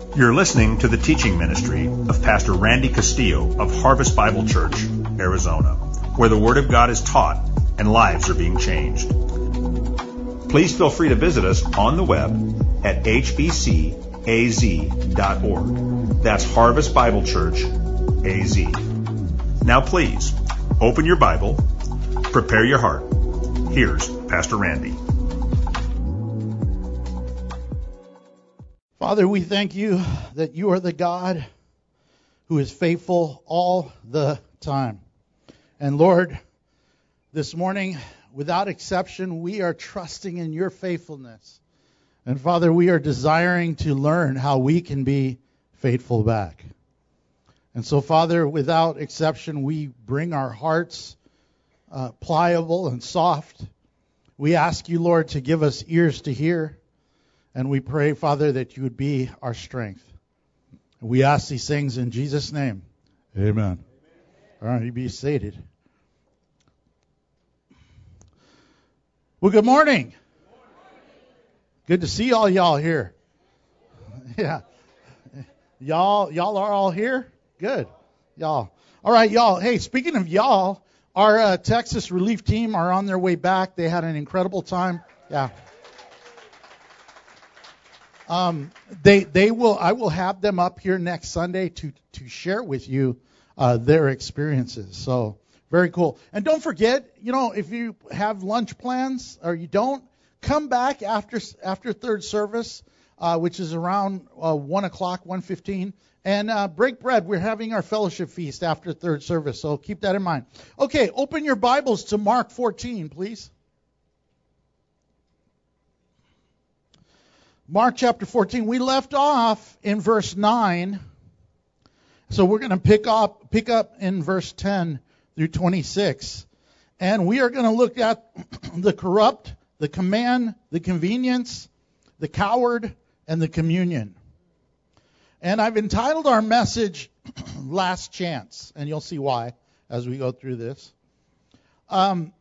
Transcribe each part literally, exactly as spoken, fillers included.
You're listening to the teaching ministry of Pastor Randy Castillo of Harvest Bible Church, Arizona, where the Word of God is taught and lives are being changed. Please feel free to visit us on the web at h b c a z dot org. That's Harvest Bible Church, A Z. Now please, open your Bible, prepare your heart. Here's Pastor Randy. Father, we thank you that you are the God who is faithful all the time. And Lord, this morning, without exception, we are trusting in your faithfulness. And Father, we are desiring to learn how we can be faithful back. And so, Father, without exception, we bring our hearts uh, pliable and soft. We ask you, Lord, to give us ears to hear. And we pray, Father, that you would be our strength. And we ask these things in Jesus' name. Amen. Amen. All right, you be seated. Well, good morning. Good to see all y'all here. Yeah. Y'all, y'all are all here? Good. Y'all. All right, y'all. Hey, speaking of y'all, our uh, Texas relief team are on their way back. They had an incredible time. Yeah. Um, they they will I will have them up here next Sunday to to share with you uh, their experiences. So very cool. And don't forget, you know, if you have lunch plans or you don't, come back after after third service, uh, which is around uh, one o'clock, one fifteen, and uh, break bread. We're having our fellowship feast after third service, so keep that in mind. Okay, open your Bibles to Mark fourteen, please. Mark chapter fourteen. We left off in verse nine, so we're going to pick up pick up in verse ten through twenty-six, and we are going to look at the corrupt, the command, the convenience, the coward, and the communion. And I've entitled our message "Last Chance," and you'll see why as we go through this. Um,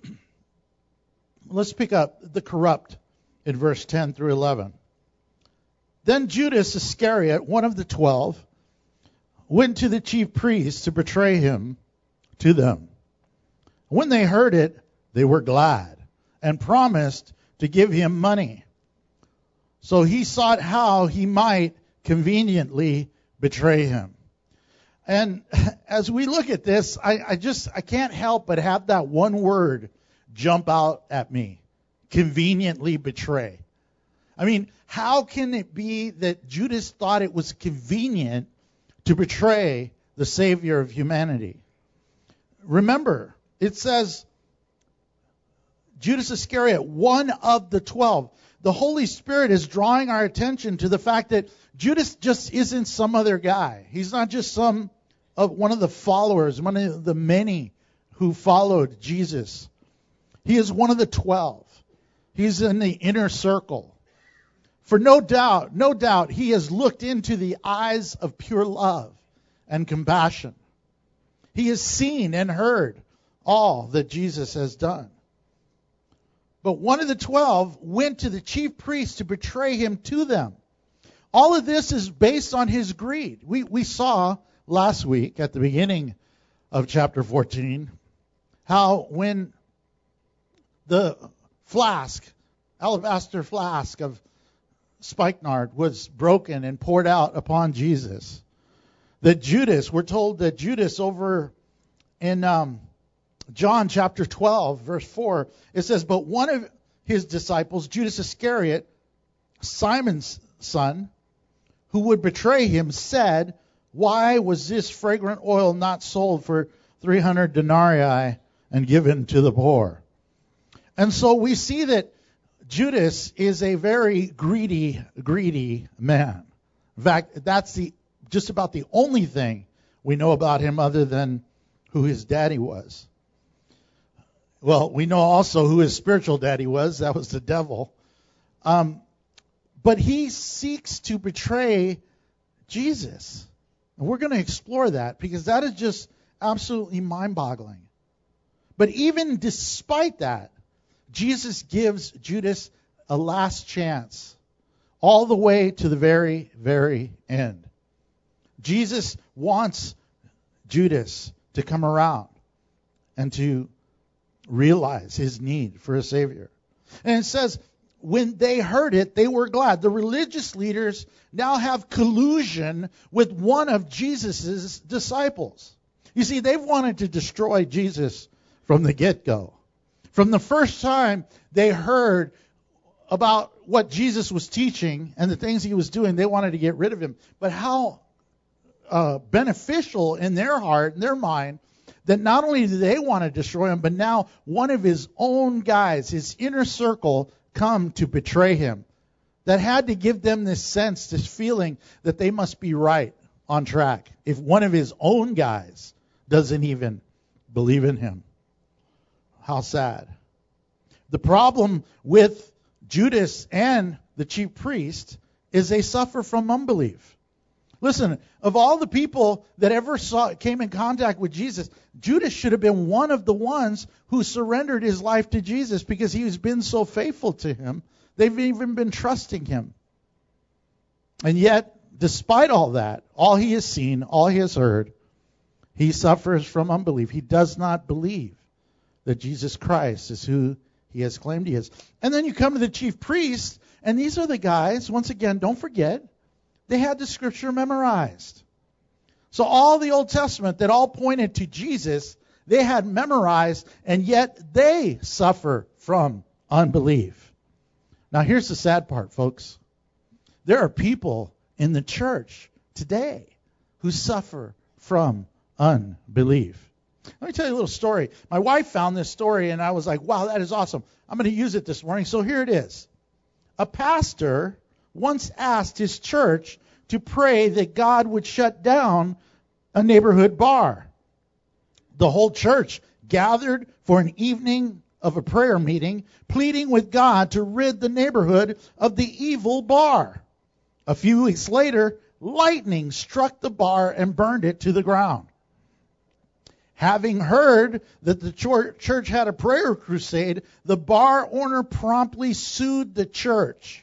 let's pick up the corrupt in verse ten through eleven. Then Judas Iscariot, one of the twelve, went to the chief priests to betray him to them. When they heard it, they were glad and promised to give him money. So he sought how he might conveniently betray him. And as we look at this, I, I just I can't help but have that one word jump out at me. Conveniently betray. I mean, how can it be that Judas thought it was convenient to betray the Savior of humanity? Remember, it says Judas Iscariot, one of the twelve. The Holy Spirit is drawing our attention to the fact that Judas just isn't some other guy. He's not just some of one of the followers, one of the many who followed Jesus. He is one of the twelve. He's in the inner circle. For no doubt, no doubt, he has looked into the eyes of pure love and compassion. He has seen and heard all that Jesus has done. But one of the twelve went to the chief priests to betray him to them. All of this is based on his greed. We, we saw last week at the beginning of chapter fourteen how when the flask, alabaster flask of spikenard was broken and poured out upon Jesus, that Judas, we're told that Judas over in um, John chapter twelve, verse four, it says, but one of his disciples, Judas Iscariot, Simon's son, who would betray him, said, why was this fragrant oil not sold for three hundred denarii and given to the poor? And so we see that Judas is a very greedy, greedy man. In fact, that's the just about the only thing we know about him other than who his daddy was. Well, we know also who his spiritual daddy was. That was the devil. Um, but he seeks to betray Jesus. And we're going to explore that because that is just absolutely mind-boggling. But even despite that, Jesus gives Judas a last chance. all the way to the very, very end. Jesus wants Judas to come around and to realize his need for a Savior. And it says, when they heard it, they were glad. The religious leaders now have collusion with one of Jesus' disciples. You see, they've wanted to destroy Jesus from the get-go. From the first time they heard about what Jesus was teaching and the things he was doing, they wanted to get rid of him. But how uh, beneficial in their heart, in their mind, that not only do they want to destroy him, but now one of his own guys, his inner circle, come to betray him. That had to give them this sense, this feeling that they must be right on track if one of his own guys doesn't even believe in him. How sad. The problem with Judas and the chief priest is they suffer from unbelief. Listen, of all the people that ever saw came in contact with Jesus, Judas should have been one of the ones who surrendered his life to Jesus because he's been so faithful to him. They've even been trusting him. And yet, despite all that, all he has seen, all he has heard, he suffers from unbelief. He does not believe that Jesus Christ is who he has claimed he is. And then you come to the chief priests, and these are the guys, once again, don't forget, they had the scripture memorized. So all the Old Testament that all pointed to Jesus, they had memorized, and yet they suffer from unbelief. Now here's the sad part, folks. There are people in the church today who suffer from unbelief. Let me tell you a little story. My wife found this story, and I was like, wow, that is awesome. I'm going to use it this morning. So here it is. A pastor once asked his church to pray that God would shut down a neighborhood bar. The whole church gathered for an evening of a prayer meeting, pleading with God to rid the neighborhood of the evil bar. A few weeks later, lightning struck the bar and burned it to the ground. Having heard that the church had a prayer crusade, the bar owner promptly sued the church.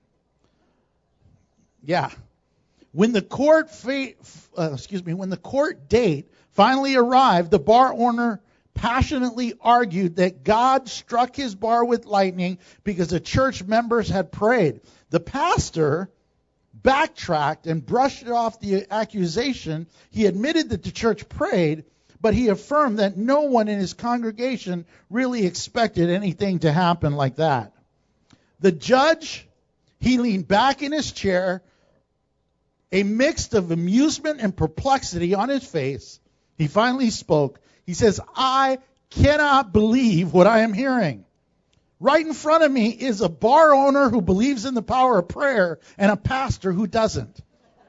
Yeah. When the court fa- uh, excuse me, when the court date finally arrived, the bar owner passionately argued that God struck his bar with lightning because the church members had prayed. The pastor backtracked and brushed off the accusation. He admitted that the church prayed, but he affirmed that no one in his congregation really expected anything to happen like that. The judge, he leaned back in his chair, a mix of amusement and perplexity on his face. He finally spoke. He says, I cannot believe what I am hearing. Right in front of me is a bar owner who believes in the power of prayer and a pastor who doesn't.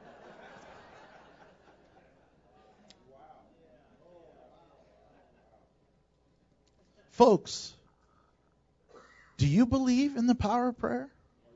Folks, do you believe in the power of prayer?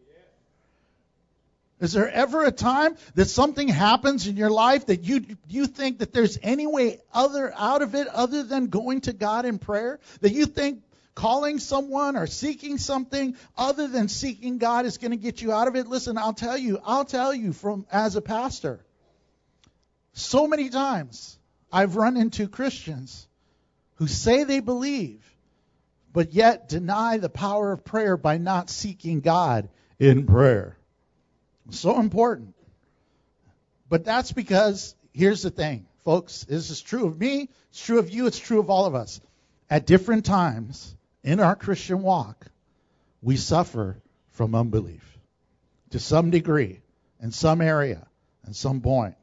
Is there ever a time that something happens in your life that you you think that there's any way other out of it other than going to God in prayer? That you think calling someone or seeking something other than seeking God is going to get you out of it? Listen, I'll tell you, I'll tell you from as a pastor. So many times I've run into Christians who say they believe, but yet deny the power of prayer by not seeking God in prayer. So important. But that's because, here's the thing, folks, this is true of me, it's true of you, it's true of all of us. At different times in our Christian walk, we suffer from unbelief to some degree, in some area, at some point.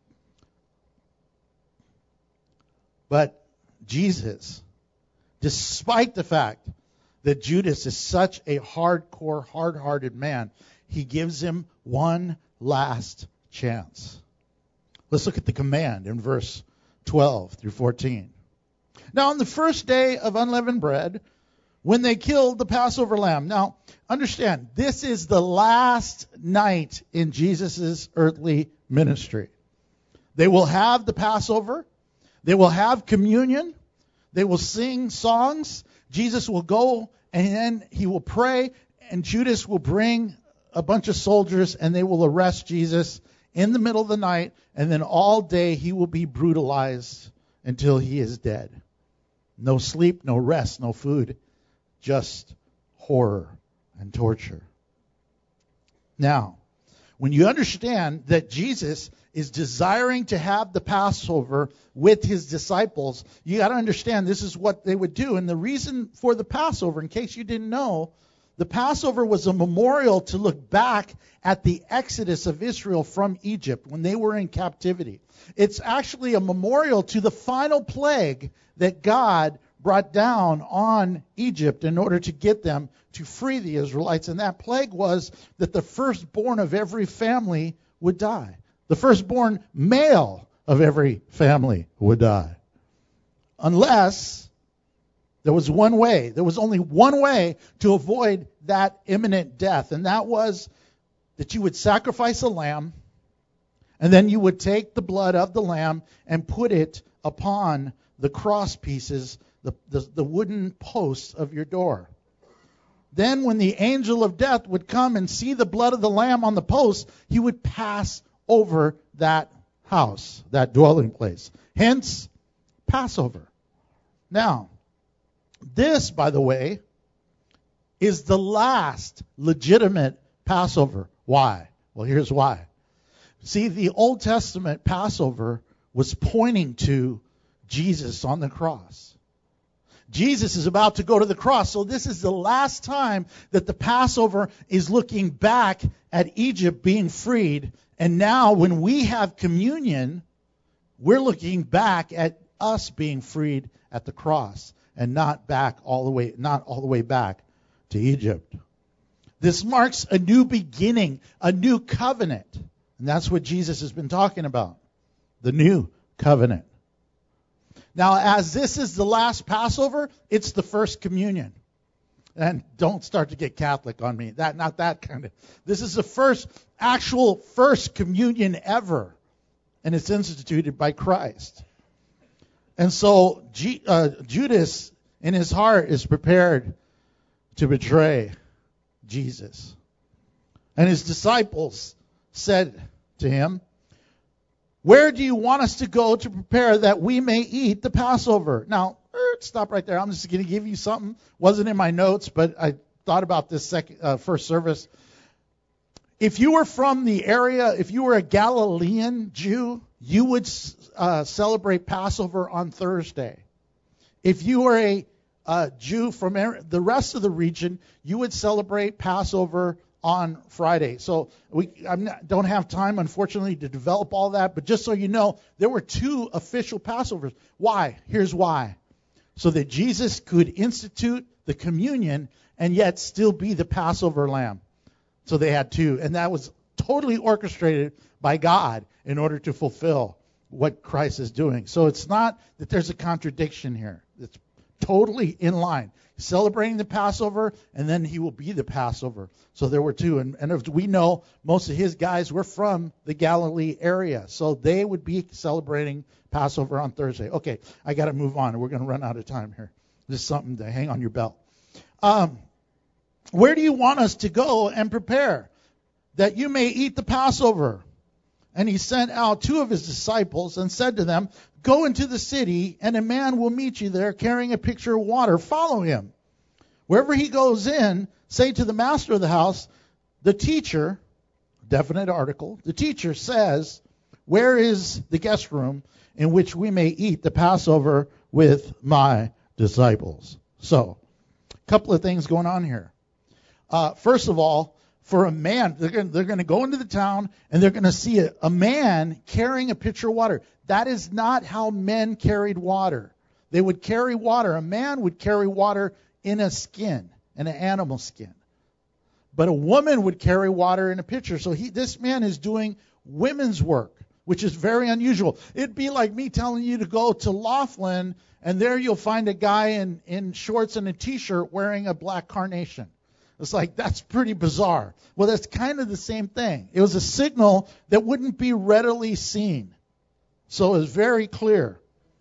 But Jesus, despite the fact that Judas is such a hardcore, hard-hearted man, he gives him one last chance. Let's look at the command in verse twelve through fourteen. Now, on the first day of unleavened bread, when they killed the Passover lamb. Now, understand, this is the last night in Jesus' earthly ministry. They will have the Passover. They will have communion. They will sing songs. Jesus will go, and then he will pray, and Judas will bring a bunch of soldiers, and they will arrest Jesus in the middle of the night, and then all day he will be brutalized until he is dead. No sleep, no rest, no food, just horror and torture. Now, when you understand that Jesus is desiring to have the Passover with his disciples, you got to understand this is what they would do. And the reason for the Passover, in case you didn't know, the Passover was a memorial to look back at the exodus of Israel from Egypt when they were in captivity. It's actually a memorial to the final plague that God brought down on Egypt in order to get them to free the Israelites. And that plague was that the firstborn of every family would die. The firstborn male of every family would die. Unless there was one way. There was only one way to avoid that imminent death. And that was that you would sacrifice a lamb, and then you would take the blood of the lamb and put it upon the cross pieces, the, the, the wooden posts of your door. Then when the angel of death would come and see the blood of the lamb on the post, he would pass over that house, that dwelling place. Hence, Passover. Now, this, by the way, is the last legitimate Passover. Why? Well, here's why. See, the Old Testament Passover was pointing to Jesus on the cross. Jesus is about to go to the cross, so this is the last time that the Passover is looking back at Egypt being freed. And now when we have communion, we're looking back at us being freed at the cross and not back all the way, not all the way back to Egypt. This marks a new beginning, a new covenant. And that's what Jesus has been talking about, the new covenant. Now, as this is the last Passover, it's the first communion. And don't start to get Catholic on me. That, not that kind of. This is the first, actual first communion ever. And it's instituted by Christ. And so G, uh, Judas, in his heart, is prepared to betray Jesus. And his disciples said to him, "Where do you want us to go to prepare that we may eat the Passover?" Now, stop right there. I'm just going to give you something. Wasn't in my notes, but I thought about this second, uh, first service. If you were from the area, if you were a Galilean Jew, you would uh, celebrate Passover on Thursday. If you were a uh, Jew from the rest of the region, you would celebrate Passover on Friday. So we I don't have time, unfortunately, to develop all that. But just so you know, there were two official Passovers. Why? Here's why. So that Jesus could institute the communion and yet still be the Passover lamb. So they had two. And that was totally orchestrated by God in order to fulfill what Christ is doing. So it's not that there's a contradiction here. It's totally in line. Celebrating the Passover, and then he will be the Passover. So there were two. And, and as we know, most of his guys were from the Galilee area. So they would be celebrating Passover on Thursday. Okay, I got to move on. We're going to run out of time here. This is something to hang on your belt. Um, where do you want us to go and prepare that you may eat the Passover? And he sent out two of his disciples and said to them, "Go into the city, and a man will meet you there carrying a pitcher of water. Follow him. Wherever he goes in, say to the master of the house, the teacher," definite article, "the teacher says, where is the guest room in which we may eat the Passover with my disciples?" So, a couple of things going on here. Uh, first of all, for a man, they're going, they're going to go into the town and they're going to see a, a man carrying a pitcher of water. That is not how men carried water. They would carry water. A man would carry water in a skin, in an animal skin. But a woman would carry water in a pitcher. So he, this man is doing women's work, which is very unusual. It'd be like me telling you to go to Laughlin, and there you'll find a guy in, in shorts and a T-shirt wearing a black carnation. It's like, that's pretty bizarre. Well, that's kind of the same thing. It was a signal that wouldn't be readily seen. So it was very clear.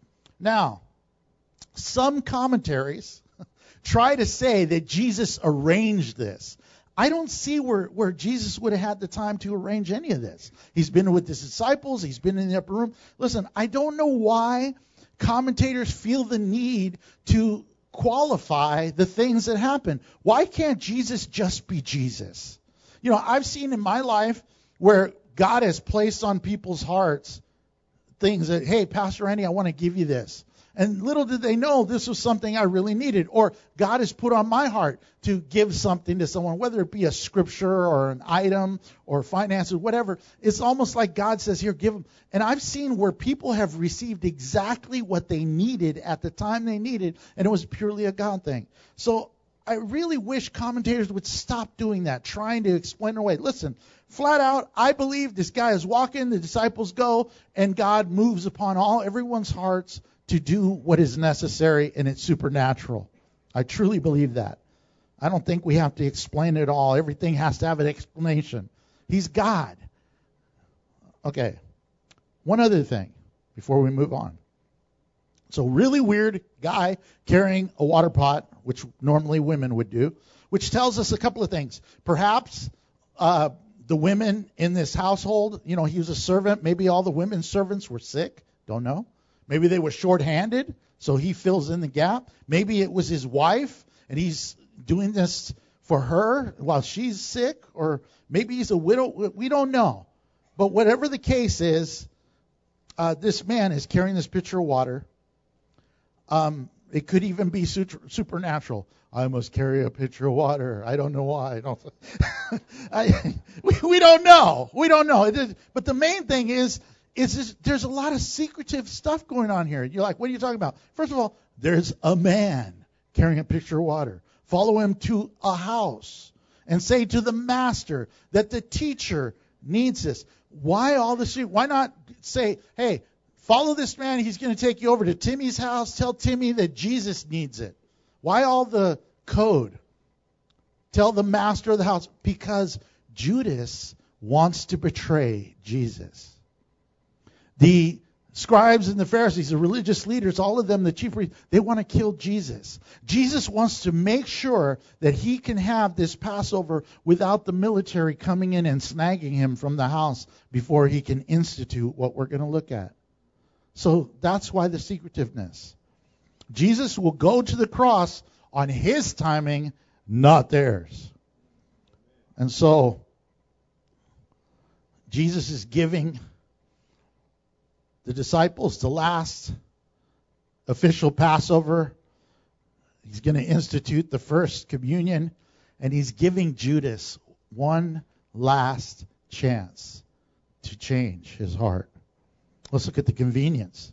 Now, some commentaries try to say that Jesus arranged this. I don't see where, where Jesus would have had the time to arrange any of this. He's been with his disciples. He's been in the upper room. Listen, I don't know why commentators feel the need to qualify the things that happen. Why can't Jesus just be Jesus? You know, I've seen in my life where God has placed on people's hearts things that, hey, Pastor Randy, I want to give you this. And little did they know this was something I really needed. Or God has put on my heart to give something to someone, whether it be a scripture or an item or finances, whatever. It's almost like God says, here, give them. And I've seen where people have received exactly what they needed at the time they needed, and it was purely a God thing. So I really wish commentators would stop doing that, trying to explain away. Listen, flat out, I believe this guy is walking, the disciples go, and God moves upon all everyone's hearts to do what is necessary, and it's supernatural. I truly believe that. I don't think we have to explain it all. Everything has to have an explanation. He's God. Okay. One other thing before we move on. So really weird guy carrying a water pot, which normally women would do, which tells us a couple of things. Perhaps uh, the women in this household, you know, he was a servant. Maybe all the women servants were sick. Don't know. Maybe they were short-handed, so he fills in the gap. Maybe it was his wife, and he's doing this for her while she's sick. Or maybe he's a widow. We don't know. But whatever the case is, uh, this man is carrying this pitcher of water. Um, it could even be super, supernatural. I must carry a pitcher of water. I don't know why. I don't. I, we, we don't know. We don't know. It is, but the main thing is, is this, there's a lot of secretive stuff going on here. You're like, what are you talking about? First of all, there's a man carrying a pitcher of water. Follow him to a house and say to the master that the teacher needs this. Why all this? Why not say, hey, follow this man. He's going to take you over to Timmy's house. Tell Timmy that Jesus needs it. Why all the code? Tell the master of the house. Because Judas wants to betray Jesus. The scribes and the Pharisees, the religious leaders, all of them, the chief priests, they want to kill Jesus. Jesus wants to make sure that he can have this Passover without the military coming in and snagging him from the house before he can institute what we're going to look at. So that's why the secretiveness. Jesus will go to the cross on his timing, not theirs. And so Jesus is giving the disciples the last official Passover. He's going to institute the first communion, and he's giving Judas one last chance to change his heart. Let's look at the convenience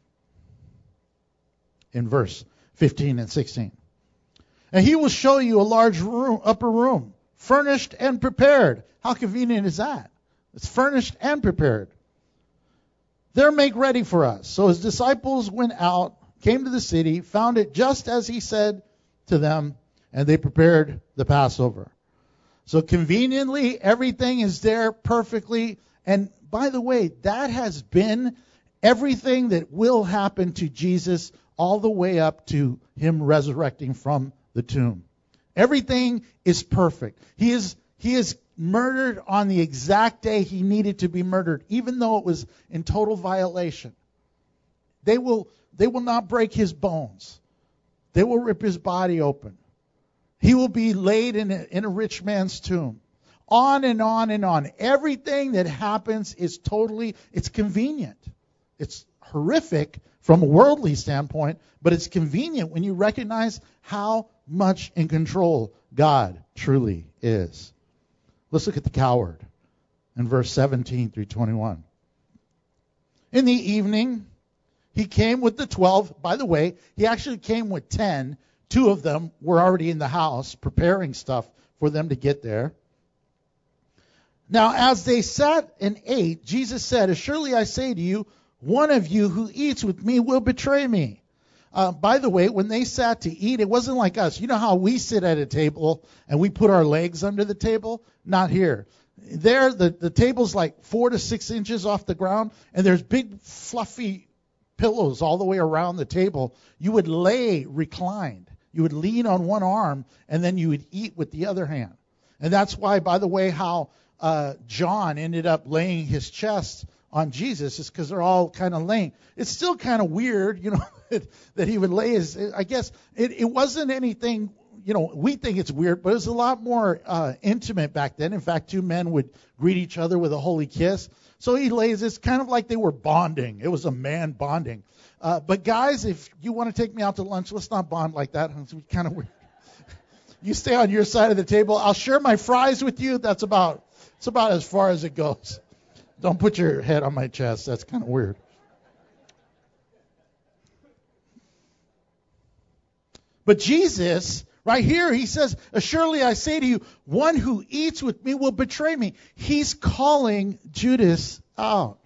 in verse fifteen and sixteen. And he will show you a large room, upper room, furnished and prepared. How convenient is that? It's furnished and prepared. There make ready for us. So his disciples went out, came to the city, found it just as he said to them, and they prepared the Passover. So conveniently, everything is there perfectly. And by the way, that has been everything that will happen to Jesus all the way up to him resurrecting from the tomb. Everything is perfect. He is he is murdered on the exact day he needed to be murdered, even though it was in total violation. They will they will not break his bones. They will rip his body open. He will be laid in a, in a rich man's tomb. On and on and on. Everything that happens is totally, it's convenient. It's horrific from a worldly standpoint, but it's convenient when you recognize how much in control God truly is. Let's look at the coward in verse seventeen through twenty-one. In the evening, he came with the twelve. By the way, he actually came with ten. Two of them were already in the house preparing stuff for them to get there. Now, as they sat and ate, Jesus said, "Surely I say to you, one of you who eats with me will betray me." Uh, by the way, when they sat to eat, it wasn't like us. You know how we sit at a table and we put our legs under the table? Not here. There, the, the table's like four to six inches off the ground, and there's big, fluffy pillows all the way around the table. You would lay reclined. You would lean on one arm, and then you would eat with the other hand. And that's why, by the way, how uh, John ended up laying his chest on Jesus is because they're all kind of laying. It's still kind of weird, you know, that, that he would lay his, I guess it, it wasn't anything, you know, we think it's weird, but it was a lot more uh, intimate back then. In fact, two men would greet each other with a holy kiss. So he lays, it's kind of like they were bonding. It was a man bonding. Uh, but guys, if you want to take me out to lunch, let's not bond like that. It's kind of weird. You stay on your side of the table. I'll share my fries with you. That's about, it's about as far as it goes. Don't put your head on my chest. That's kind of weird. But Jesus, right here, he says, "Surely I say to you, one who eats with me will betray me." He's calling Judas out.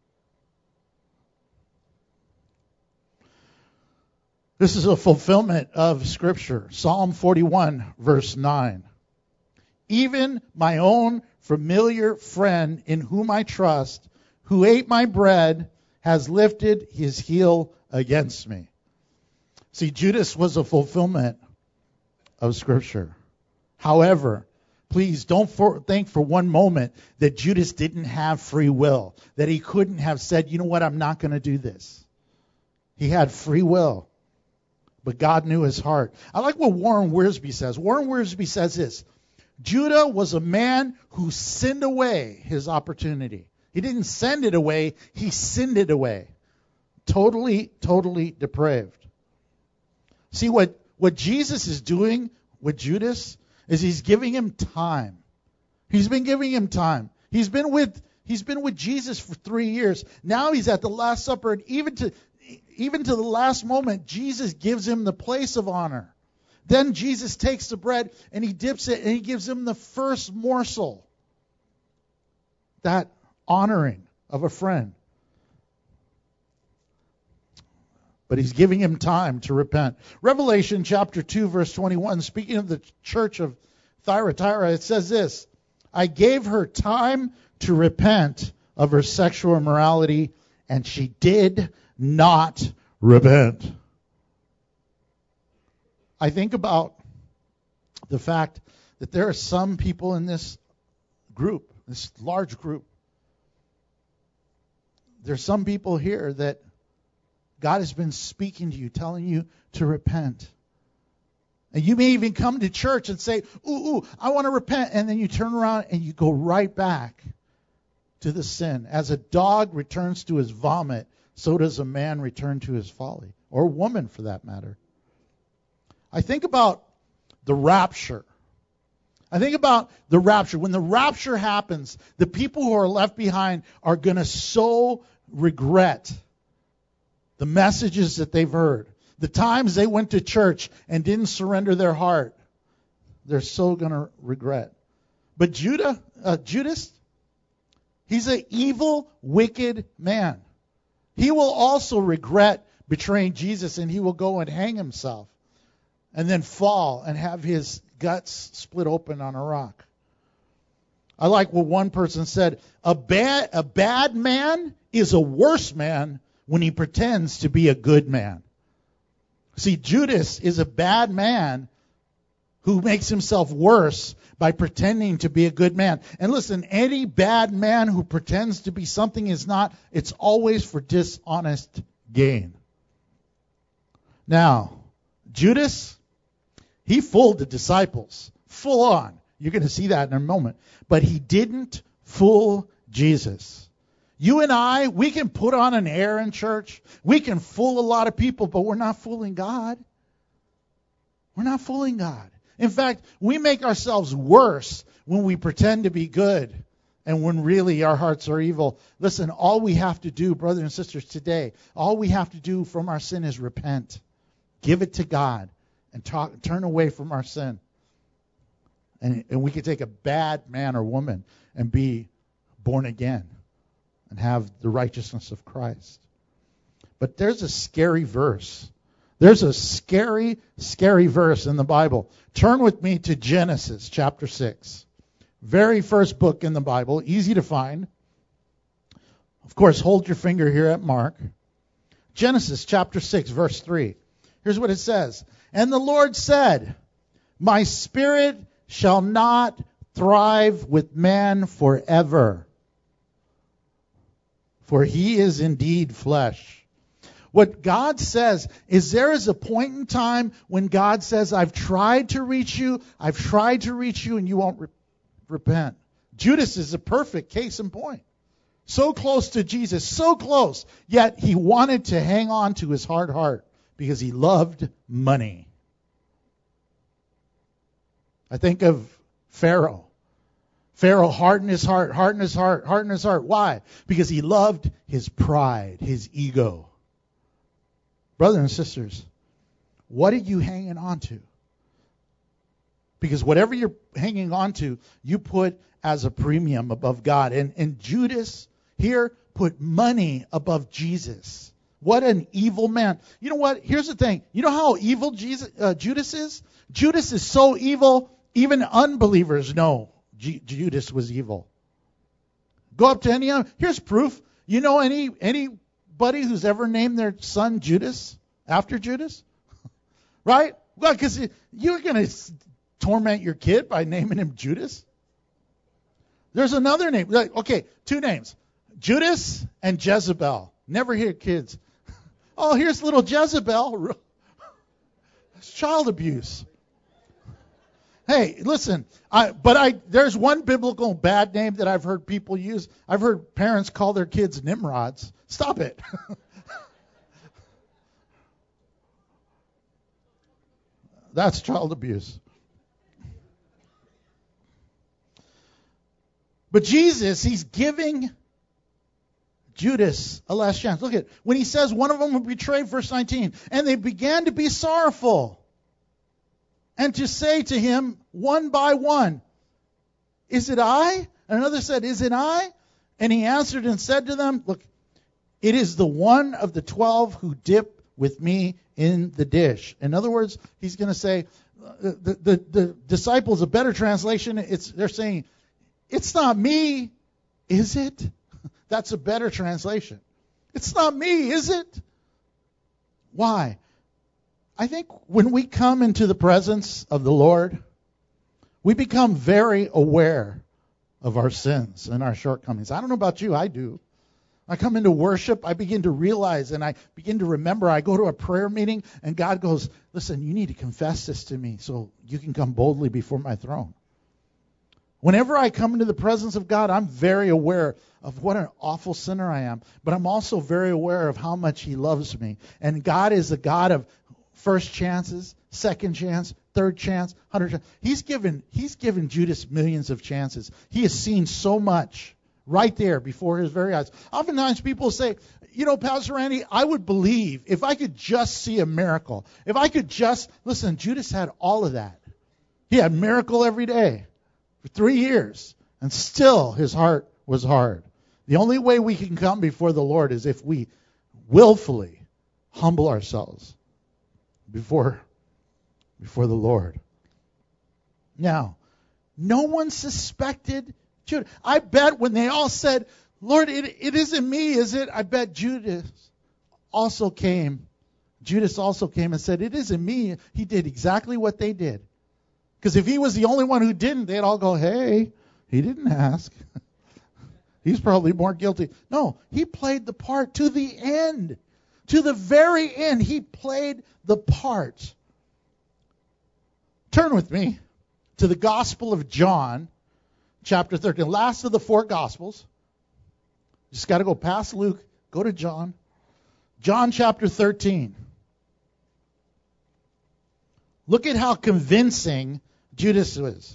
This is a fulfillment of Scripture. Psalm forty-one, verse nine. "Even my own familiar friend in whom I trust, who ate my bread, has lifted his heel against me." See, Judas was a fulfillment of Scripture. However, please don't for, think for one moment that Judas didn't have free will, that he couldn't have said, you know what, I'm not going to do this. He had free will, but God knew his heart. I like what Warren Wiersbe says. Warren Wiersbe says this: Judah was a man who sinned away his opportunity. He didn't send it away, he sinned it away. Totally, totally depraved. See, what, what Jesus is doing with Judas is he's giving him time. He's been giving him time. He's been with he's been with Jesus for three years. Now he's at the Last Supper, and even to even to the last moment, Jesus gives him the place of honor. Then Jesus takes the bread and he dips it and he gives him the first morsel. That honoring of a friend. But he's giving him time to repent. Revelation chapter two, verse twenty-one, speaking of the church of Thyatira, it says this: "I gave her time to repent of her sexual immorality, and she did not repent." I think about the fact that there are some people in this group, this large group. There's some people here that God has been speaking to you, telling you to repent. And you may even come to church and say, ooh, ooh, I want to repent. And then you turn around and you go right back to the sin. As a dog returns to his vomit, so does a man return to his folly. Or a woman, for that matter. I think about the rapture. I think about the rapture. When the rapture happens, the people who are left behind are going to so regret the messages that they've heard, the times they went to church and didn't surrender their heart. They're so going to regret. But Judah, uh, Judas, he's an evil, wicked man. He will also regret betraying Jesus, and he will go and hang himself and then fall and have his guts split open on a rock. I like what one person said: a bad, a bad man is a worse man when he pretends to be a good man. See, Judas is a bad man who makes himself worse by pretending to be a good man. And listen, any bad man who pretends to be something is not, it's always for dishonest gain. Now, Judas, he fooled the disciples, full on. You're going to see that in a moment. But he didn't fool Jesus. You and I, we can put on an air in church. We can fool a lot of people, but we're not fooling God. We're not fooling God. In fact, we make ourselves worse when we pretend to be good and when really our hearts are evil. Listen, all we have to do, brothers and sisters, today, all we have to do from our sin is repent. Give it to God and talk, turn away from our sin. And, and we can take a bad man or woman and be born again and have the righteousness of Christ. But there's a scary verse. There's a scary, scary verse in the Bible. Turn with me to Genesis chapter six. Very first book in the Bible, easy to find. Of course, hold your finger here at Mark. Genesis chapter six, verse three. Here's what it says. "And the Lord said, my spirit shall not thrive with man forever. For he is indeed flesh. What God says is there is a point in time when God says, I've tried to reach you, I've tried to reach you, and you won't re- repent. Judas is a perfect case in point. So close to Jesus, so close, yet he wanted to hang on to his hard heart because he loved money. I think of Pharaoh. Pharaoh hardened his heart, hardened his heart, hardened his heart. Why? Because he loved his pride, his ego. Brothers and sisters, what are you hanging on to? Because whatever you're hanging on to, you put as a premium above God. And, and Judas here put money above Jesus. What an evil man. You know what? Here's the thing. You know how evil Jesus, uh, Judas is? Judas is so evil, even unbelievers know G- Judas was evil. Go up to any other. Here's proof. You know any anybody who's ever named their son Judas after Judas? Right? Well, because you're going to torment your kid by naming him Judas. There's another name. Like, okay, two names. Judas and Jezebel. Never hear kids. Oh, here's little Jezebel. It's child abuse. Hey, listen, I, but I there's one biblical bad name that I've heard people use. I've heard parents call their kids Nimrods. Stop it. That's child abuse. But Jesus, he's giving Judas a last chance. Look at when he says one of them will betray, verse nineteen, and they began to be sorrowful and to say to him one by one, is it I? And another said, is it I? And he answered and said to them, look, it is the one of the twelve who dip with me in the dish. In other words, he's going to say, the, the, the disciples, a better translation, it's they're saying, it's not me, is it? That's a better translation. It's not me, is it? Why? I think when we come into the presence of the Lord, we become very aware of our sins and our shortcomings. I don't know about you, I do. I come into worship, I begin to realize and I begin to remember. I go to a prayer meeting and God goes, listen, you need to confess this to me so you can come boldly before my throne. Whenever I come into the presence of God, I'm very aware of what an awful sinner I am. But I'm also very aware of how much he loves me. And God is a God of first chances, second chance, third chance, hundred chance. He's given, he's given Judas millions of chances. He has seen so much right there before his very eyes. Oftentimes people say, you know, Pastor Randy, I would believe if I could just see a miracle. If I could just, listen, Judas had all of that. He had miracle every day. For three years, and still his heart was hard. The only way we can come before the Lord is if we willfully humble ourselves before, before the Lord. Now, no one suspected Judas. I bet when they all said, Lord, it, it isn't me, is it? I bet Judas also came. Judas also came and said, it isn't me. He did exactly what they did. Because if he was the only one who didn't, they'd all go, hey, he didn't ask. He's probably more guilty. No, he played the part to the end. To the very end, he played the part. Turn with me to the Gospel of John, chapter thirteen. Last of the four Gospels. Just got to go past Luke, go to John. John chapter thirteen. Look at how convincing Judas was.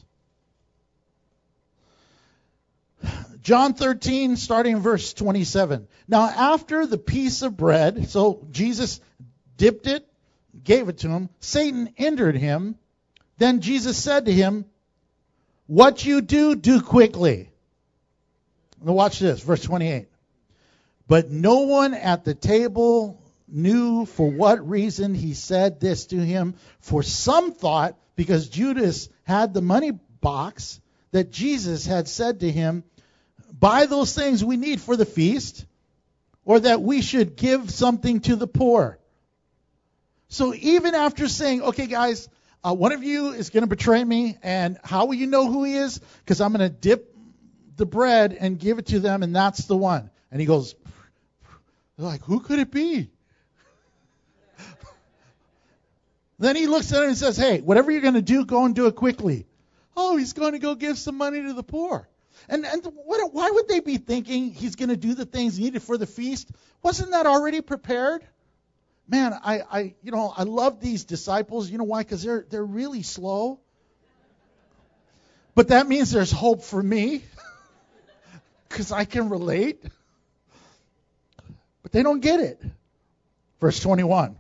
John thirteen, starting in verse twenty-seven. Now after the piece of bread, so Jesus dipped it, gave it to him, Satan entered him. Then Jesus said to him, what you do, do quickly. Now watch this, verse twenty-eight. But no one at the table knew for what reason he said this to him, for some thought, because Judas had the money box, that Jesus had said to him, buy those things we need for the feast, or that we should give something to the poor. So even after saying, okay guys, uh, one of you is going to betray me, and how will you know who he is? Because I'm going to dip the bread and give it to them, and that's the one. And he goes, they're like, who could it be? Then he looks at him and says, hey, whatever you're going to do, go and do it quickly. Oh, he's going to go give some money to the poor. And and what, why would they be thinking he's going to do the things needed for the feast? Wasn't that already prepared? Man, I, I you know, I love these disciples. You know why? Because they're they're really slow. But that means there's hope for me, because I can relate. But they don't get it. Verse twenty-one.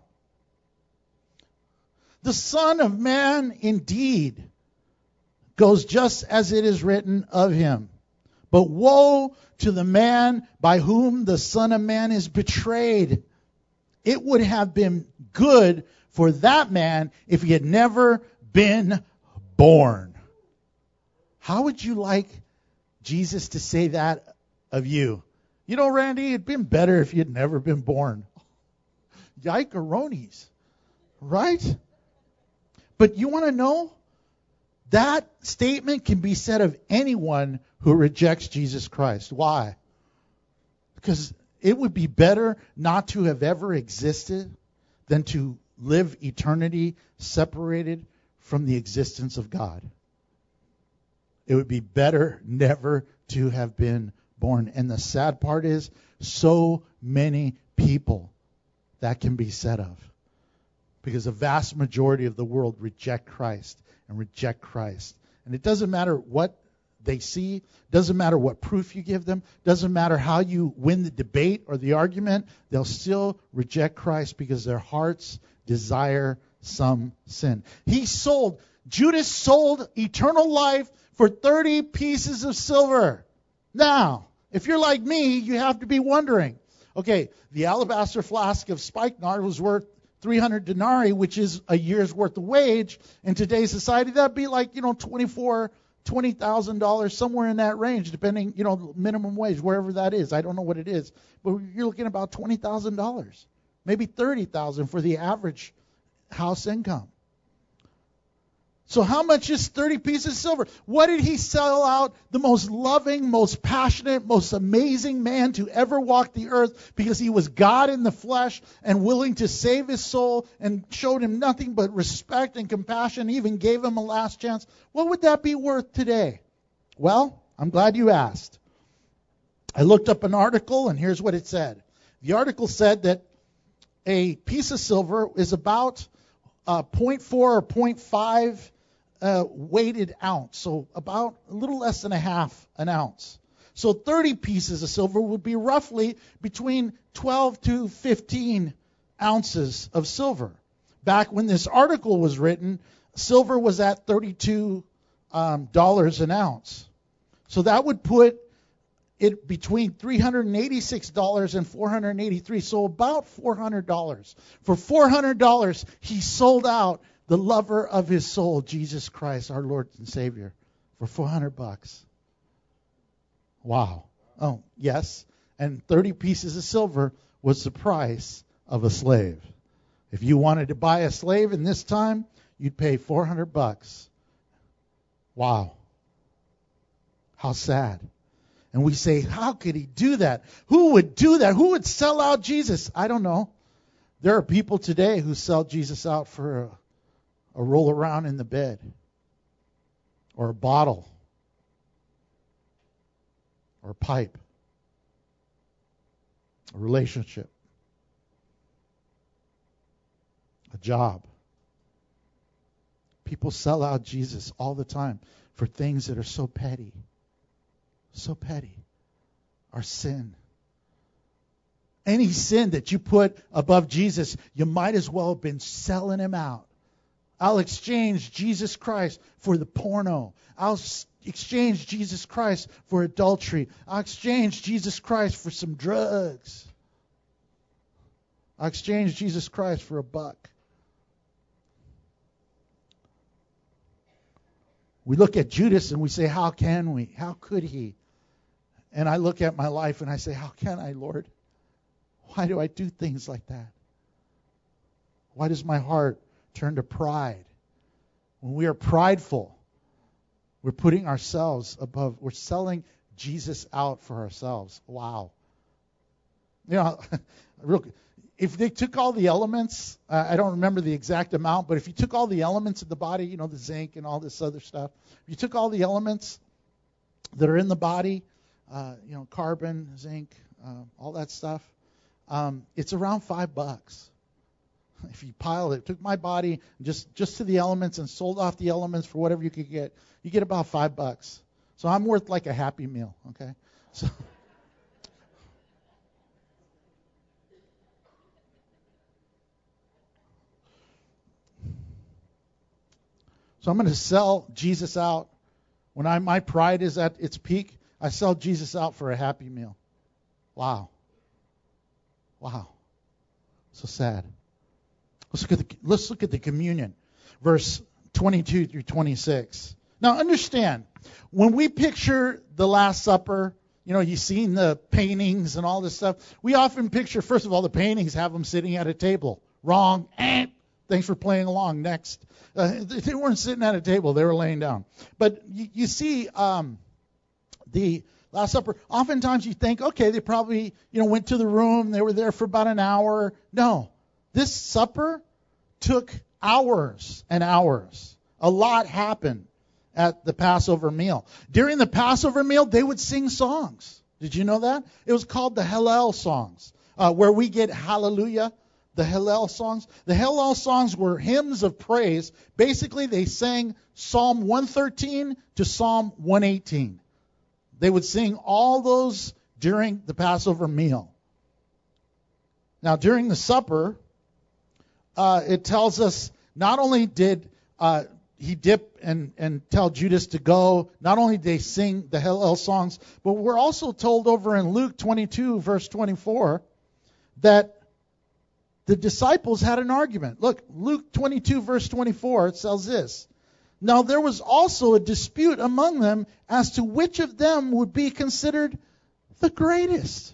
The Son of Man indeed goes just as it is written of him. But woe to the man by whom the Son of Man is betrayed. It would have been good for that man if he had never been born. How would you like Jesus to say that of you? You know, Randy, it'd been better if you had never been born. Yike-a-ronies, right? But you want to know? That statement can be said of anyone who rejects Jesus Christ. Why? Because it would be better not to have ever existed than to live eternity separated from the existence of God. It would be better never to have been born. And the sad part is, so many people that can be said of. Because a vast majority of the world reject Christ and reject Christ. And it doesn't matter what they see, doesn't matter what proof you give them, doesn't matter how you win the debate or the argument, they'll still reject Christ because their hearts desire some sin. He sold, Judas sold eternal life for thirty pieces of silver. Now, if you're like me, you have to be wondering, okay, the alabaster flask of spikenard was worth three hundred denarii, which is a year's worth of wage. In today's society, that'd be like, you know, twenty-four, twenty thousand dollars, somewhere in that range, depending, you know, minimum wage, wherever that is. I don't know what it is, but you're looking at about twenty thousand dollars, maybe thirty thousand dollars for the average house income. So how much is thirty pieces of silver? What did he sell out? The most loving, most passionate, most amazing man to ever walk the earth, because he was God in the flesh and willing to save his soul and showed him nothing but respect and compassion, even gave him a last chance. What would that be worth today? Well, I'm glad you asked. I looked up an article, and here's what it said. The article said that a piece of silver is about uh, zero point four or zero point five Uh, weighted ounce, so about a little less than a half an ounce. So thirty pieces of silver would be roughly between twelve to fifteen ounces of silver. Back when this article was written, silver was at thirty-two um, dollars an ounce. So that would put it between three hundred eighty-six dollars and four hundred eighty-three dollars, so about four hundred dollars. For four hundred dollars, he sold out the lover of his soul, Jesus Christ, our Lord and Savior, for four hundred bucks. Wow. Oh, yes. And thirty pieces of silver was the price of a slave. If you wanted to buy a slave in this time, you'd pay four hundred bucks. Wow. How sad. And we say, how could he do that? Who would do that? Who would sell out Jesus? I don't know. There are people today who sell Jesus out for a A roll around in the bed, or a bottle, or a pipe, a relationship, a job. People sell out Jesus all the time for things that are so petty, so petty. Our sin. Any sin that you put above Jesus, you might as well have been selling him out. I'll exchange Jesus Christ for the porno. I'll exchange Jesus Christ for adultery. I'll exchange Jesus Christ for some drugs. I'll exchange Jesus Christ for a buck. We look at Judas and we say, how can we? How could he? And I look at my life and I say, how can I, Lord? Why do I do things like that? Why does my heart turn to pride when we are prideful, we're putting ourselves above, we're selling Jesus out for ourselves. Wow. You know, real, if they took all the elements, uh, I don't remember the exact amount, but if you took all the elements of the body, you know, the zinc and all this other stuff, if you took all the elements that are in the body, uh, you know, carbon, zinc, uh, all that stuff, um, it's around five bucks. If you pile it, took my body just just to the elements and sold off the elements for whatever you could get, you get about five bucks. So I'm worth like a Happy Meal, okay? So. So I'm going to sell Jesus out. When I my pride is at its peak, I sell Jesus out for a Happy Meal. Wow. Wow. So sad. Let's look at the, let's look at the communion, verse twenty-two through twenty-six. Now understand, when we picture the Last Supper, you know, you've seen the paintings and all this stuff. We often picture, first of all, the paintings have them sitting at a table. Wrong. Eh. Thanks for playing along. Next. Uh, they weren't sitting at a table. They were laying down. But you, you see um, the Last Supper. Oftentimes you think, okay, they probably, you know, went to the room. They were there for about an hour. No. This supper took hours and hours. A lot happened at the Passover meal. During the Passover meal, they would sing songs. Did you know that? It was called the Hallel songs, uh, where we get hallelujah, the Hallel songs. The Hallel songs were hymns of praise. Basically, they sang Psalm one thirteen to Psalm one eighteen. They would sing all those during the Passover meal. Now, during the supper, Uh, it tells us not only did uh, he dip and, and tell Judas to go, not only did they sing the Hallel songs, but we're also told over in Luke twenty-two, verse twenty-four, that the disciples had an argument. Look, Luke twenty-two, verse twenty-four, it says this. Now there was also a dispute among them as to which of them would be considered the greatest.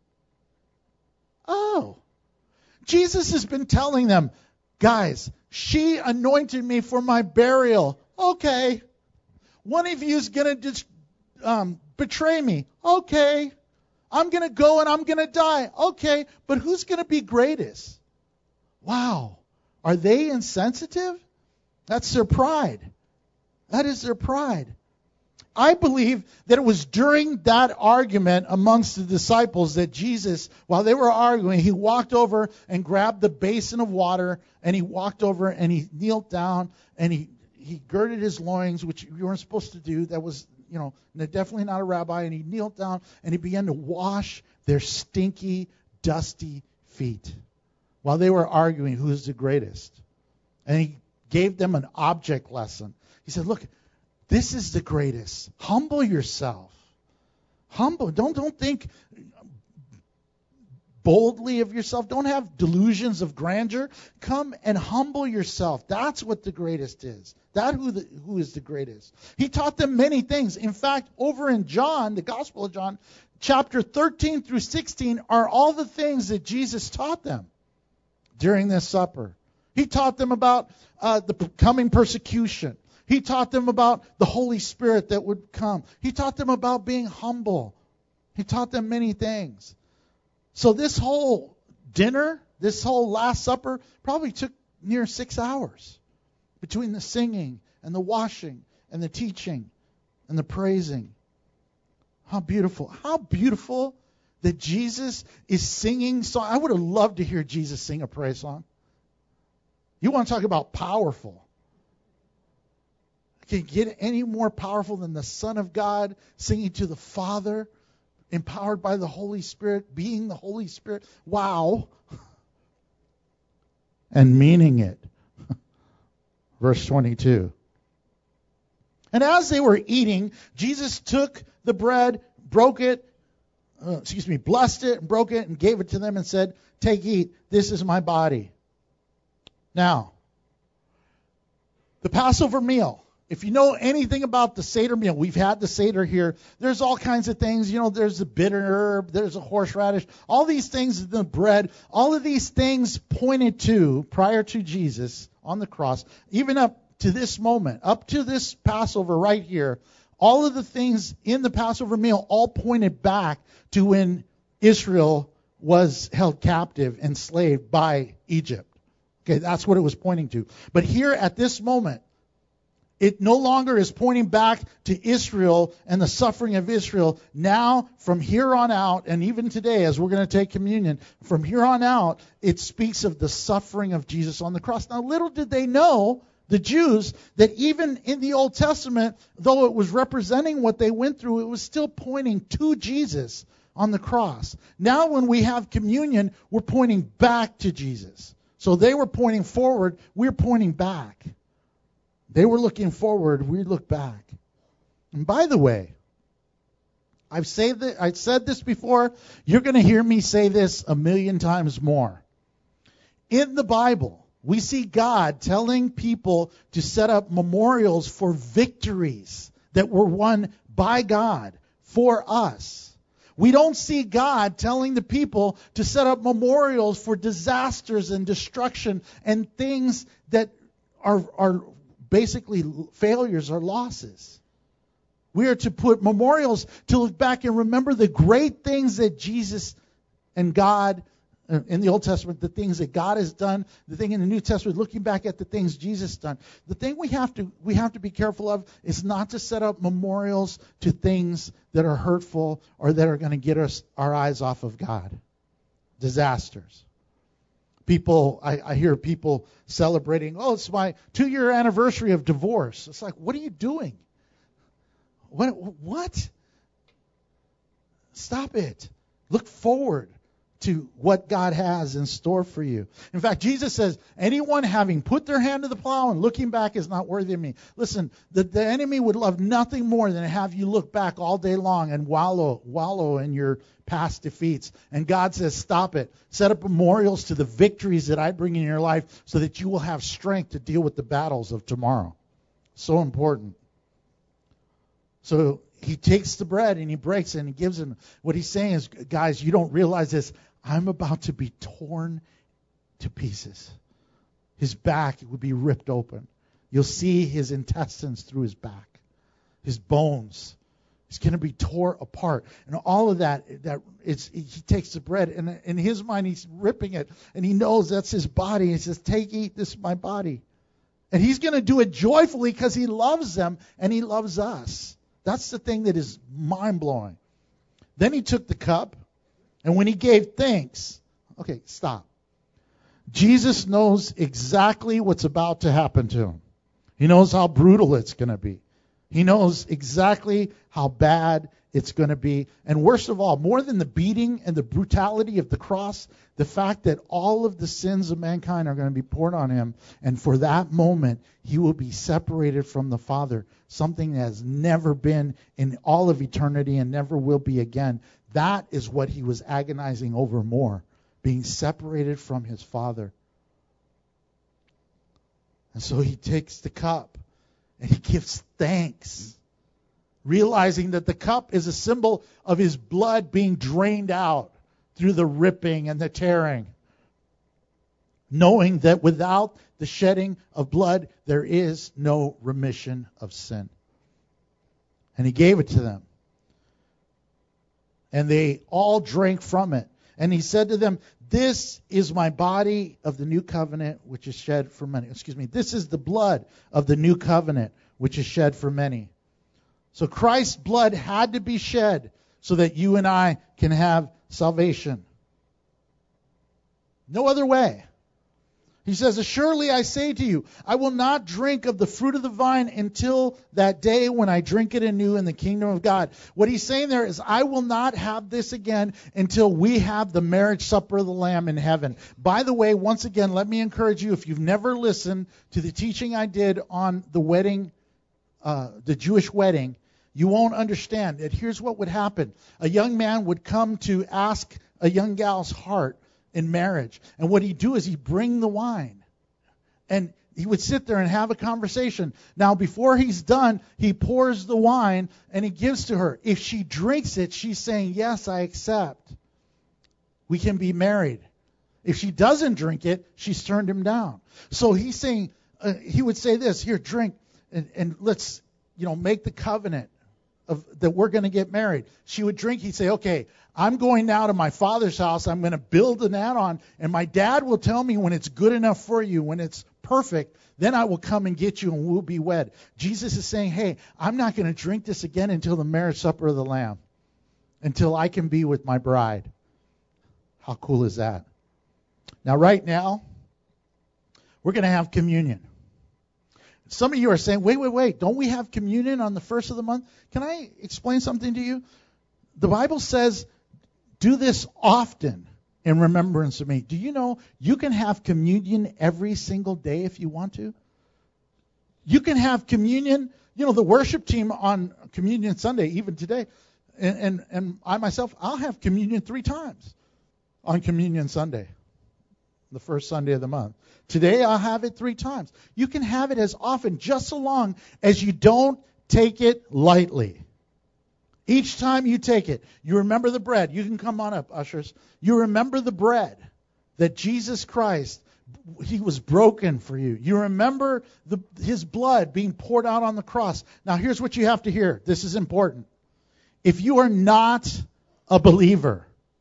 Oh. Jesus has been telling them, guys, she anointed me for my burial. Okay. One of you is going to dis- um, betray me. Okay. I'm going to go and I'm going to die. Okay. But who's going to be greatest? Wow. Are they insensitive? That's their pride. That is their pride. I believe that it was during that argument amongst the disciples that Jesus, while they were arguing, he walked over and grabbed the basin of water, and he walked over and he kneeled down and he, he girded his loins, which you weren't supposed to do. That was, you know, definitely not a rabbi. And he kneeled down and he began to wash their stinky, dusty feet while they were arguing who is the greatest. And he gave them an object lesson. He said, look, this is the greatest. Humble yourself. Humble. Don't don't think boldly of yourself. Don't have delusions of grandeur. Come and humble yourself. That's what the greatest is. That who the, who is the greatest. He taught them many things. In fact, over in John, the Gospel of John, chapter thirteen through sixteen are all the things that Jesus taught them during this supper. He taught them about uh, the coming persecution. He taught them about the Holy Spirit that would come. He taught them about being humble. He taught them many things. So this whole dinner, this whole Last Supper, probably took near six hours between the singing and the washing and the teaching and the praising. How beautiful. How beautiful that Jesus is singing song. I would have loved to hear Jesus sing a praise song. You want to talk about powerful. Can it get any more powerful than the Son of God singing to the Father, empowered by the Holy Spirit, being the Holy Spirit? Wow. And meaning it. Verse twenty-two. And as they were eating, Jesus took the bread, broke it, uh, excuse me, blessed it, and broke it, and gave it to them and said, take, eat, this is my body. Now, the Passover meal. If you know anything about the Seder meal, we've had the Seder here. There's all kinds of things. You know, there's a bitter herb, there's a horseradish, all these things, the bread, all of these things pointed to, prior to Jesus on the cross, even up to this moment, up to this Passover right here, all of the things in the Passover meal all pointed back to when Israel was held captive, enslaved by Egypt. Okay, that's what it was pointing to. But here at this moment, it no longer is pointing back to Israel and the suffering of Israel. Now, from here on out, and even today as we're going to take communion, from here on out, it speaks of the suffering of Jesus on the cross. Now, little did they know, the Jews, that even in the Old Testament, though it was representing what they went through, it was still pointing to Jesus on the cross. Now, when we have communion, we're pointing back to Jesus. So they were pointing forward, we're pointing back. They were looking forward, we look back. And by the way, I've said that, I've said this before, you're going to hear me say this a million times more. In the Bible, we see God telling people to set up memorials for victories that were won by God for us. We don't see God telling the people to set up memorials for disasters and destruction and things that are, are basically failures or losses. We are to put memorials to look back and remember the great things that Jesus and God, in the Old Testament, the things that God has done. The thing in the New Testament, looking back at the things Jesus has done. The thing we have to we have to be careful of is not to set up memorials to things that are hurtful or that are going to get us our eyes off of God. Disasters. People, I, I hear people celebrating, oh, it's my two-year anniversary of divorce. It's like, what are you doing? What? What? Stop it. Look forward to what God has in store for you. In fact, Jesus says, anyone having put their hand to the plow and looking back is not worthy of me. Listen, the, the enemy would love nothing more than to have you look back all day long and wallow, wallow in your past defeats. And God says, stop it. Set up memorials to the victories that I bring in your life so that you will have strength to deal with the battles of tomorrow. So important. So he takes the bread and he breaks it and he gives him. What he's saying is, guys, you don't realize this. I'm about to be torn to pieces. His back would be ripped open. You'll see his intestines through his back. His bones. He's going to be torn apart. And all of that, that it's, he takes the bread, and in his mind, he's ripping it. And he knows that's his body. He says, take, eat, this is my body. And he's going to do it joyfully because he loves them and he loves us. That's the thing that is mind-blowing. Then he took the cup, and when he gave thanks, okay, stop. Jesus knows exactly what's about to happen to him. He knows how brutal it's going to be. He knows exactly how bad it's going to be. And worst of all, more than the beating and the brutality of the cross, the fact that all of the sins of mankind are going to be poured on him. And for that moment, he will be separated from the Father. Something that has never been in all of eternity and never will be again. That is what he was agonizing over more. Being separated from his Father. And so he takes the cup and he gives thanks. Realizing that the cup is a symbol of his blood being drained out through the ripping and the tearing. Knowing that without the shedding of blood, there is no remission of sin. And he gave it to them. And they all drank from it. And he said to them, this is my body of the new covenant, which is shed for many. Excuse me. This is the blood of the new covenant, which is shed for many. So Christ's blood had to be shed so that you and I can have salvation. No other way. He says, surely I say to you, I will not drink of the fruit of the vine until that day when I drink it anew in the kingdom of God. What he's saying there is, I will not have this again until we have the marriage supper of the Lamb in heaven. By the way, once again, let me encourage you, if you've never listened to the teaching I did on the wedding, uh, the Jewish wedding, you won't understand that here's what would happen. A young man would come to ask a young gal's heart in marriage. And what he'd do is he'd bring the wine. And he would sit there and have a conversation. Now, before he's done, he pours the wine and he gives to her. If she drinks it, she's saying, yes, I accept. We can be married. If she doesn't drink it, she's turned him down. So he's saying, uh, he would say this, here, drink, and, and let's, you know, make the covenant of that we're going to get married. She would drink. He'd say, okay, I'm going now to my father's house. I'm going to build an add-on, and my dad will tell me when it's good enough for you, when it's perfect, then I will come and get you and we'll be wed. Jesus is saying, hey, I'm not going to drink this again until the marriage supper of the Lamb, until I can be with my bride. How cool is that? Now, right now, we're going to have communion. Some of you are saying, wait, wait, wait, don't we have communion on the first of the month? Can I explain something to you? The Bible says, do this often in remembrance of me. Do you know you can have communion every single day if you want to? You can have communion. You know, the worship team on Communion Sunday, even today, and, and, and I myself, I'll have communion three times on Communion Sunday, the first Sunday of the month. Today I'll have it three times. You can have it as often, just so long as you don't take it lightly. Each time you take it, you remember the bread. You can come on up, ushers. You remember the bread that Jesus Christ, he was broken for you. You remember the, his blood being poured out on the cross. Now here's what you have to hear. This is important. If you are not a believer,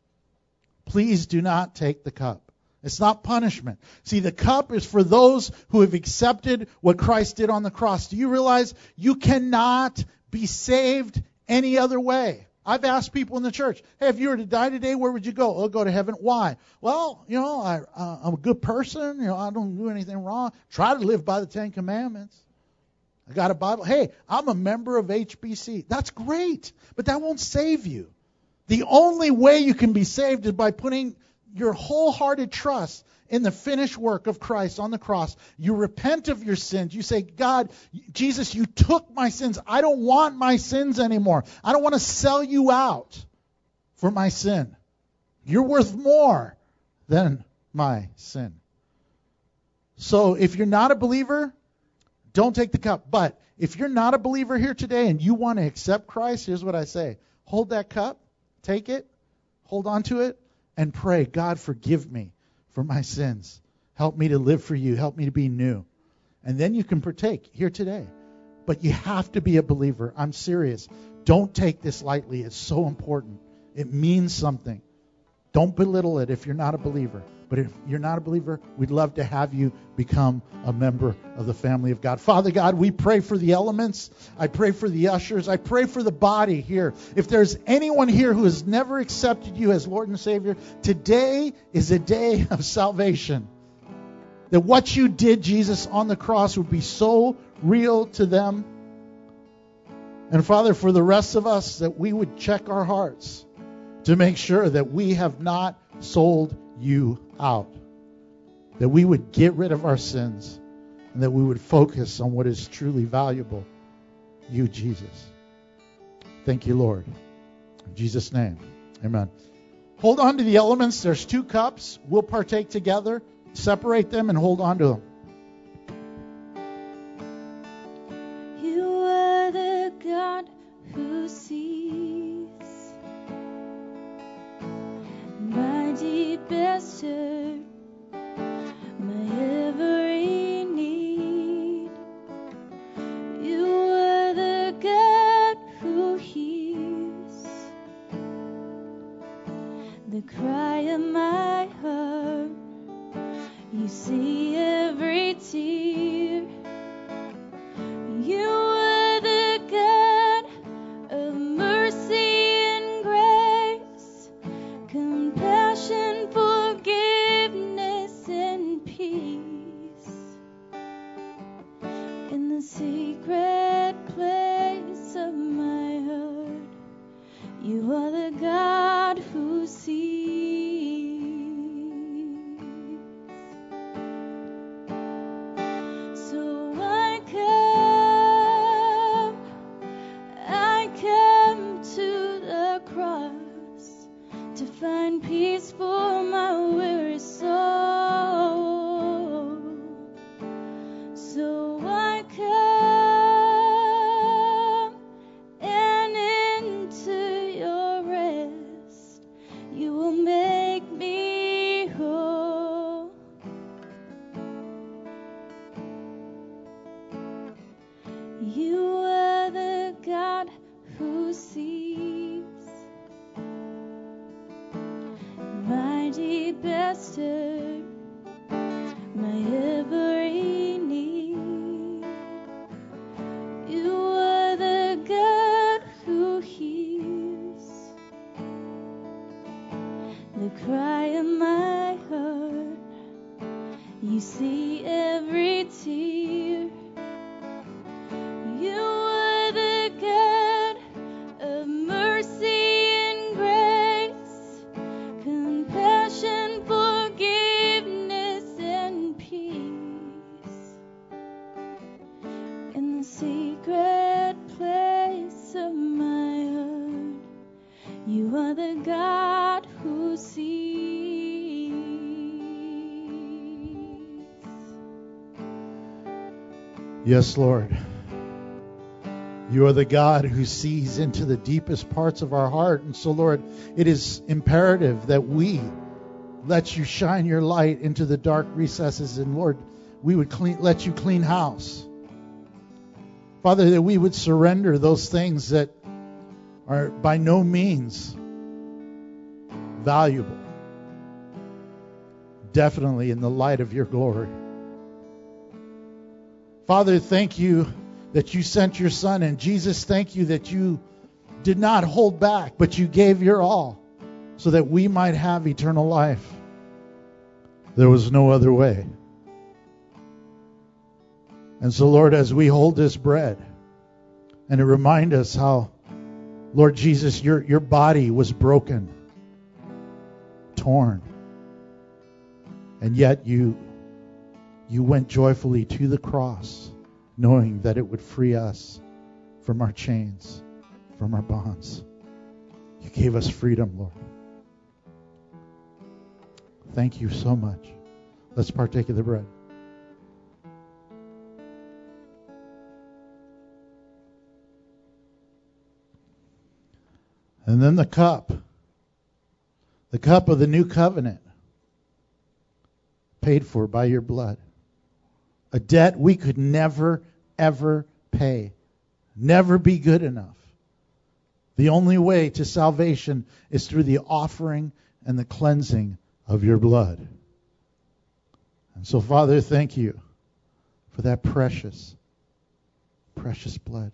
please do not take the cup. It's not punishment. See, the cup is for those who have accepted what Christ did on the cross. Do you realize you cannot be saved any other way? I've asked people in the church, hey, if you were to die today, where would you go? I'll go to heaven. Why? Well, you know, I, uh, I'm a good person. You know, I don't do anything wrong. Try to live by the Ten Commandments. I got a Bible. Hey, I'm a member of H B C. That's great, but that won't save you. The only way you can be saved is by putting your wholehearted trust in the finished work of Christ on the cross. You repent of your sins. You say, God, Jesus, you took my sins. I don't want my sins anymore. I don't want to sell you out for my sin. You're worth more than my sin. So if you're not a believer, don't take the cup. But if you're not a believer here today and you want to accept Christ, here's what I say. Hold that cup, take it, hold on to it, and pray, God, forgive me for my sins. Help me to live for you. Help me to be new. And then you can partake here today. But you have to be a believer. I'm serious. Don't take this lightly. It's so important. It means something. Don't belittle it if you're not a believer. But if you're not a believer, we'd love to have you become a member of the family of God. Father God, we pray for the elements. I pray for the ushers. I pray for the body here. If there's anyone here who has never accepted you as Lord and Savior, today is a day of salvation. That what you did, Jesus, on the cross would be so real to them. And Father, for the rest of us, that we would check our hearts to make sure that we have not sold you out. That we would get rid of our sins and that we would focus on what is truly valuable, you, Jesus. Thank you, Lord. In Jesus' name, amen. Hold on to the elements. There's two cups. We'll partake together. Separate them and hold on to them. You are the God who sees my deepest hurt, my every need. You are the God who hears the cry of my heart. You see every tear. You are the God of mercy and grace, compassion, forgiveness, and peace. In the secret place of my heart, you are the God who sees. So I come, I come to the cross to find peace for my weary soul. So I come, and into your rest you will make me whole. deepest hurt, my every need. You are the God who hears the cry of my heart. You see every tear. You are the God of mercy and grace, compassion, forgiveness, and peace. In the secret place of my heart, you are the God who sees. Yes, Lord. You are the God who sees into the deepest parts of our heart. And so, Lord, it is imperative that we let you shine your light into the dark recesses. And, Lord, we would clean, let you clean house. Father, that we would surrender those things that are by no means valuable. Definitely in the light of your glory. Father, thank you that you sent your Son. And Jesus, thank you that you did not hold back, but you gave your all so that we might have eternal life. There was no other way. And so, Lord, as we hold this bread, and to remind us how, Lord Jesus, your, your body was broken, torn, and yet you You went joyfully to the cross, knowing that it would free us from our chains, from our bonds. You gave us freedom, Lord. Thank you so much. Let's partake of the bread. And then the cup. The cup of the new covenant, paid for by your blood. A debt we could never, ever pay. Never be good enough. The only way to salvation is through the offering and the cleansing of your blood. And so, Father, thank you for that precious, precious blood.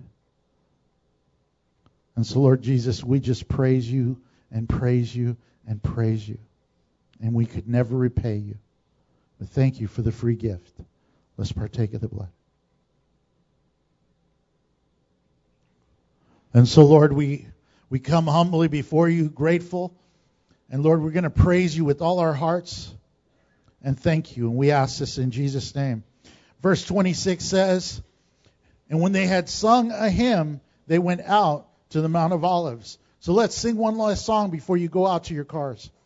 And so, Lord Jesus, we just praise you and praise you and praise you. And we could never repay you. But thank you for the free gift. Let's partake of the blood. And so, Lord, we, we come humbly before you, grateful. And, Lord, we're going to praise you with all our hearts and thank you. And we ask this in Jesus' name. Verse twenty-six says, and when they had sung a hymn, they went out to the Mount of Olives. So let's sing one last song before you go out to your cars.